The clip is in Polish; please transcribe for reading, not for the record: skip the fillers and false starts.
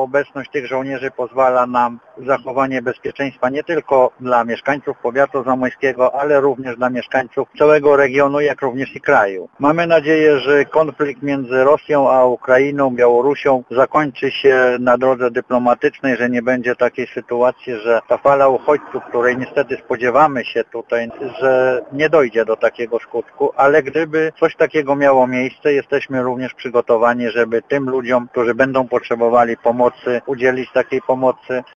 obecność tych żołnierzy pozwala nam zachowanie bezpieczeństwa nie tylko dla mieszkańców powiatu zamojskiego, ale również dla mieszkańców całego regionu, jak również i kraju. Mamy nadzieję, że konflikt między Rosją a Ukrainą, Białorusią zakończy się na drodze dyplomatycznej, że nie będzie takiej sytuacji, że ta fala uchodźców, której niestety spodziewamy się tutaj, że nie dojdzie do takiego skutku, ale gdyby coś takiego miało miejsce, jesteśmy również przygotowani, żeby tym ludziom, którzy będą potrzebowali pomocy, udzielić takiej pomocy.